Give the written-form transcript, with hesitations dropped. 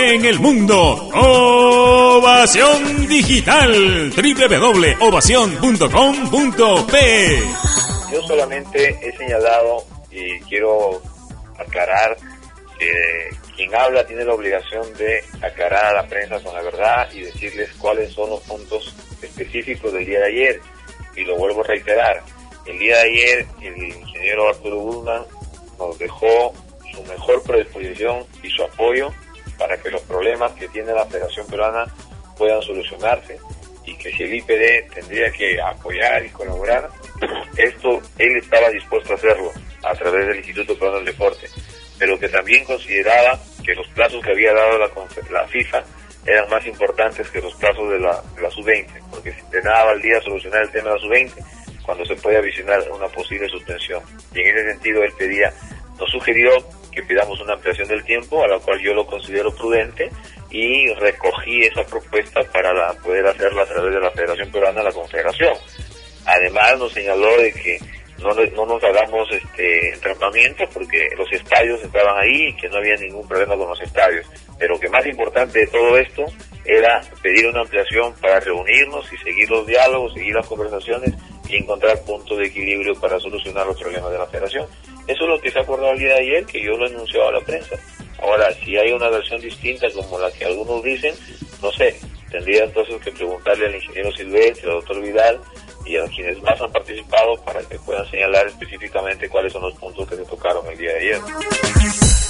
en el mundo. Ovación Digital. www.ovacion.com.pe. Yo solamente he señalado y quiero aclarar que quien habla tiene la obligación de aclarar a la prensa con la verdad y decirles cuáles son los puntos específicos del día de ayer. Y lo vuelvo a reiterar, el día de ayer el ingeniero Arturo Guzmán nos dejó su mejor predisposición y su apoyo para que los problemas que tiene la Federación Peruana puedan solucionarse, y que si el IPD tendría que apoyar y colaborar, esto él estaba dispuesto a hacerlo a través del Instituto Peruano del Deporte, pero que también consideraba que los plazos que había dado la FIFA eran más importantes que los plazos de la Sub-20, porque de nada valdría solucionar el tema de la Sub-20 cuando se puede visionar una posible suspensión. Y en ese sentido él nos sugirió que pidamos una ampliación del tiempo, a la cual yo lo considero prudente, y recogí esa propuesta para poder hacerla a través de la Federación Peruana a la Confederación. Además nos señaló de que no nos hagamos entrampamientos, porque los estadios estaban ahí y que no había ningún problema con los estadios, pero que más importante de todo esto era pedir una ampliación para reunirnos y seguir los diálogos, seguir las conversaciones y encontrar puntos de equilibrio para solucionar los problemas de la Federación. Eso es lo que se ha acordado el día de ayer, que yo lo he anunciado a la prensa. Ahora, si hay una versión distinta como la que algunos dicen, no sé, tendría entonces que preguntarle al ingeniero Silvestre, al doctor Vidal y a quienes más han participado para que puedan señalar específicamente cuáles son los puntos que se tocaron el día de ayer.